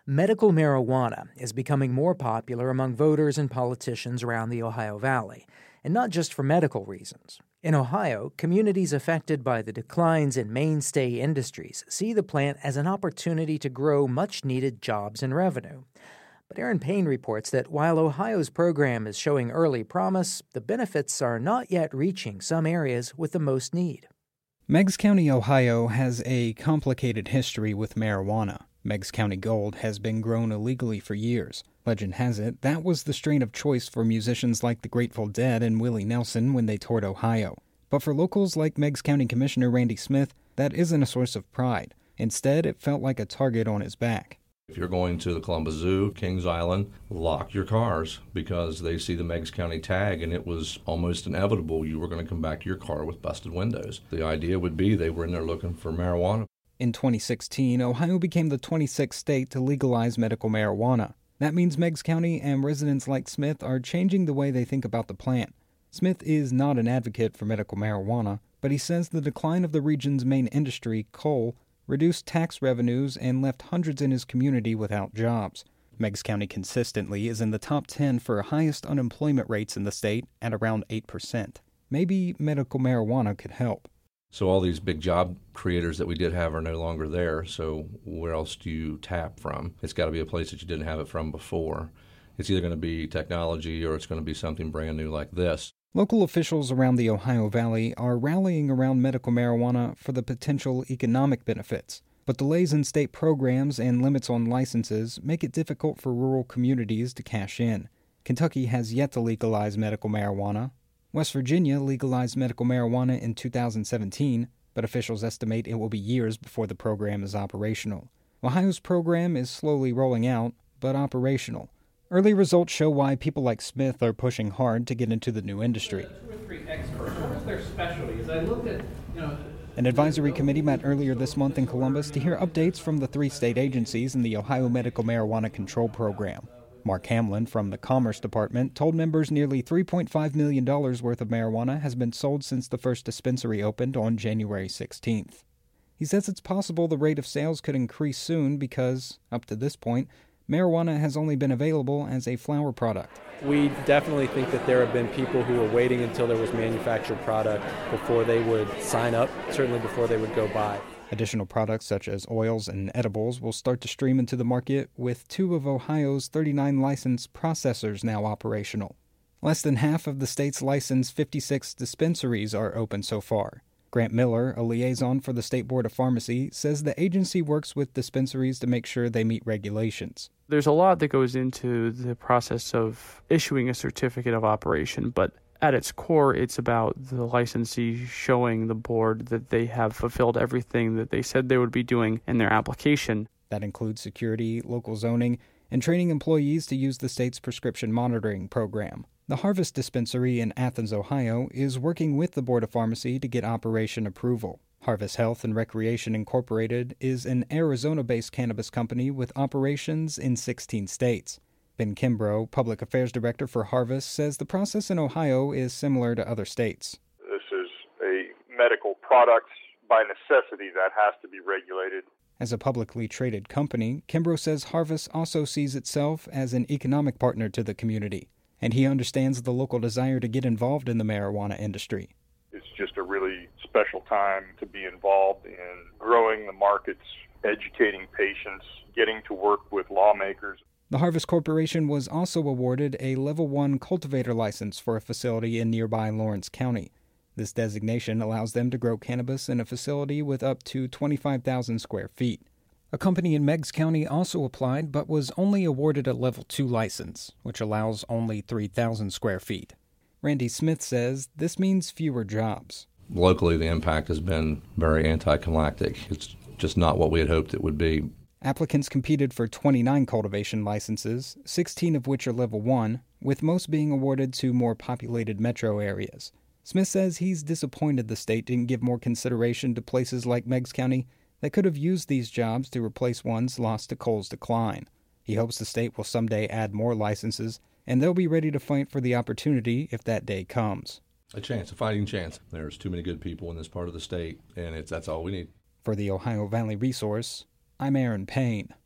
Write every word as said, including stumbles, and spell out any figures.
Medical marijuana is becoming more popular among voters and politicians around the Ohio Valley, and not just for medical reasons. In Ohio, communities affected by the declines in mainstay industries see the plant as an opportunity to grow much-needed jobs and revenue. But Aaron Payne reports that while Ohio's program is showing early promise, the benefits are not yet reaching some areas with the most need. Meigs County, Ohio has a complicated history with marijuana. Meigs County Gold has been grown illegally for years. Legend has it that was the strain of choice for musicians like the Grateful Dead and Willie Nelson when they toured Ohio. But for locals like Meigs County Commissioner Randy Smith, that isn't a source of pride. Instead, it felt like a target on his back. If you're going to the Columbus Zoo, Kings Island, lock your cars because they see the Meigs County tag, and it was almost inevitable you were going to come back to your car with busted windows. The idea would be they were in there looking for marijuana. In twenty sixteen, Ohio became the twenty-sixth state to legalize medical marijuana. That means Meigs County and residents like Smith are changing the way they think about the plant. Smith is not an advocate for medical marijuana, but he says the decline of the region's main industry, coal, reduced tax revenues and left hundreds in his community without jobs. Meigs County consistently is in the top ten for highest unemployment rates in the state at around eight percent. Maybe medical marijuana could help. So all these big job creators that we did have are no longer there, so where else do you tap from? It's got to be a place that you didn't have it from before. It's either going to be technology or it's going to be something brand new like this. Local officials around the Ohio Valley are rallying around medical marijuana for the potential economic benefits. But delays in state programs and limits on licenses make it difficult for rural communities to cash in. Kentucky has yet to legalize medical marijuana. West Virginia legalized medical marijuana in two thousand seventeen, but officials estimate it will be years before the program is operational. Ohio's program is slowly rolling out, but operational. Early results show why people like Smith are pushing hard to get into the new industry. Two or three experts. What was their specialty? As I looked at, you know, An advisory committee met earlier this month in Columbus to hear updates from the three state agencies in the Ohio Medical Marijuana Control Program. Mark Hamlin from the Commerce Department told members nearly three point five million dollars worth of marijuana has been sold since the first dispensary opened on January sixteenth. He says it's possible the rate of sales could increase soon because, up to this point, marijuana has only been available as a flower product. We definitely think that there have been people who were waiting until there was manufactured product before they would sign up, certainly before they would go buy. Additional products such as oils and edibles will start to stream into the market, with two of Ohio's thirty-nine licensed processors now operational. Less than half of the state's licensed fifty-six dispensaries are open so far. Grant Miller, a liaison for the State Board of Pharmacy, says the agency works with dispensaries to make sure they meet regulations. There's a lot that goes into the process of issuing a certificate of operation, but at its core, it's about the licensee showing the board that they have fulfilled everything that they said they would be doing in their application. That includes security, local zoning, and training employees to use the state's prescription monitoring program. The Harvest Dispensary in Athens, Ohio, is working with the Board of Pharmacy to get operation approval. Harvest Health and Recreation Incorporated is an Arizona-based cannabis company with operations in sixteen states. Ben Kimbrough, Public Affairs Director for Harvest, says the process in Ohio is similar to other states. This is a medical product. By necessity, that has to be regulated. As a publicly traded company, Kimbrough says Harvest also sees itself as an economic partner to the community, and he understands the local desire to get involved in the marijuana industry. It's just a really special time to be involved in growing the markets, educating patients, getting to work with lawmakers. The Harvest Corporation was also awarded a Level one cultivator license for a facility in nearby Lawrence County. This designation allows them to grow cannabis in a facility with up to twenty-five thousand square feet. A company in Meigs County also applied but was only awarded a Level two license, which allows only three thousand square feet. Randy Smith says this means fewer jobs. Locally, the impact has been very anticlimactic. It's just not what we had hoped it would be. Applicants competed for twenty-nine cultivation licenses, sixteen of which are Level one, with most being awarded to more populated metro areas. Smith says he's disappointed the state didn't give more consideration to places like Meigs County that could have used these jobs to replace ones lost to coal's decline. He hopes the state will someday add more licenses, and they'll be ready to fight for the opportunity if that day comes. A chance, a fighting chance. There's too many good people in this part of the state, and it's that's all we need. For the Ohio Valley Resource, I'm Aaron Payne.